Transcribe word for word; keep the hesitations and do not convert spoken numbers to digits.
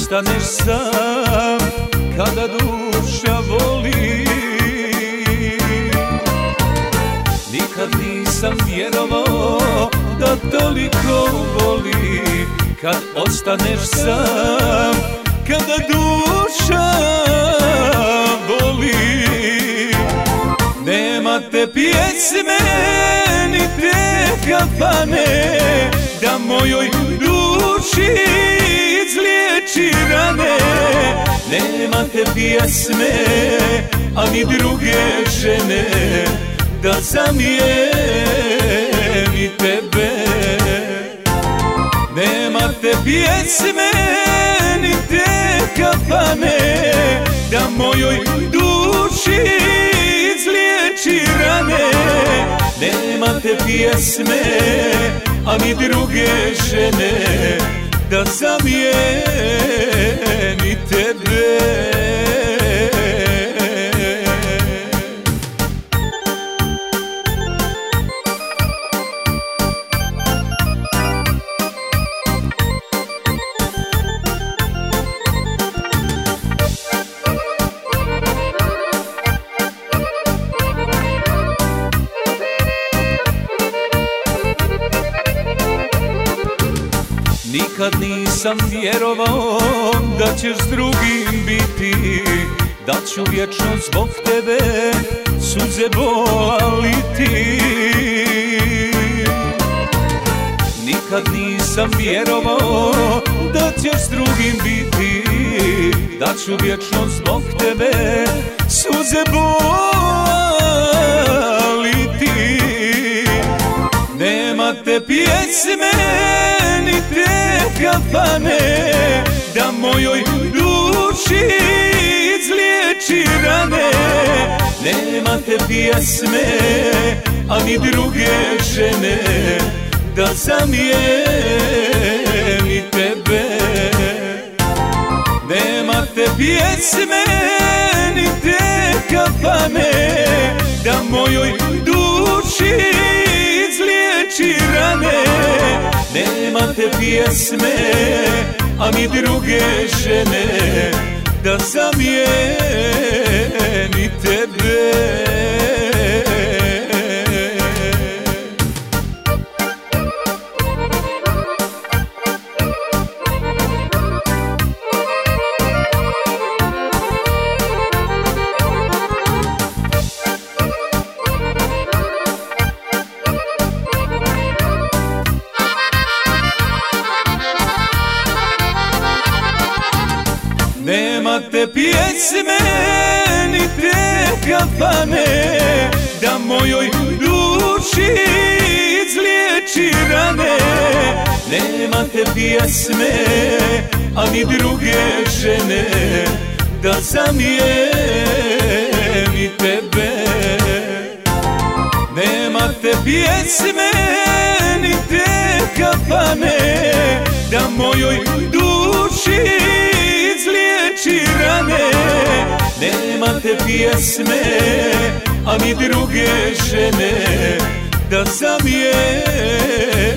ostaneš sam kada duša voli. Nikad nisam vjerovao da toliko voli kad ostaneš sam, kada duša voli. Nema te pjesme ni te kafane da mojoj duši izliječi rane. Nema te pjesme, a ni druge žene da zamijeni tebe. Nema te pjesme ni te kafane da mojoj duši izliječi rane. Nema te pjesme, a ni druge žene da zamijeni tebe. Nikad nisam vjerovao da ćeš s drugim biti, da ću vječno zbog tebe suze bola liti. Nikad nisam vjerovao da ćeš s drugim biti, da ću vječno zbog tebe suze bola liti. Nema te pjesme ni te kafane da mojoj duši izliječi rane. Nema te pjesme, a ni druge žene da zamijeni tebe. Nema te pjesme ni te kafane da mojoj duši izliječi rane. Nema te pjesme, a ni druge žene da zamijeni tebe. Nema te pjesme ni te kafane da mojoj duši izliječi rane. Nema te pjesme, a ni druge žene da zamijeni tebe. Nema te pjesme ni te kafane da mojoj duši izliječi rane. Nema te pjesme, a ni druge žene da zamijeni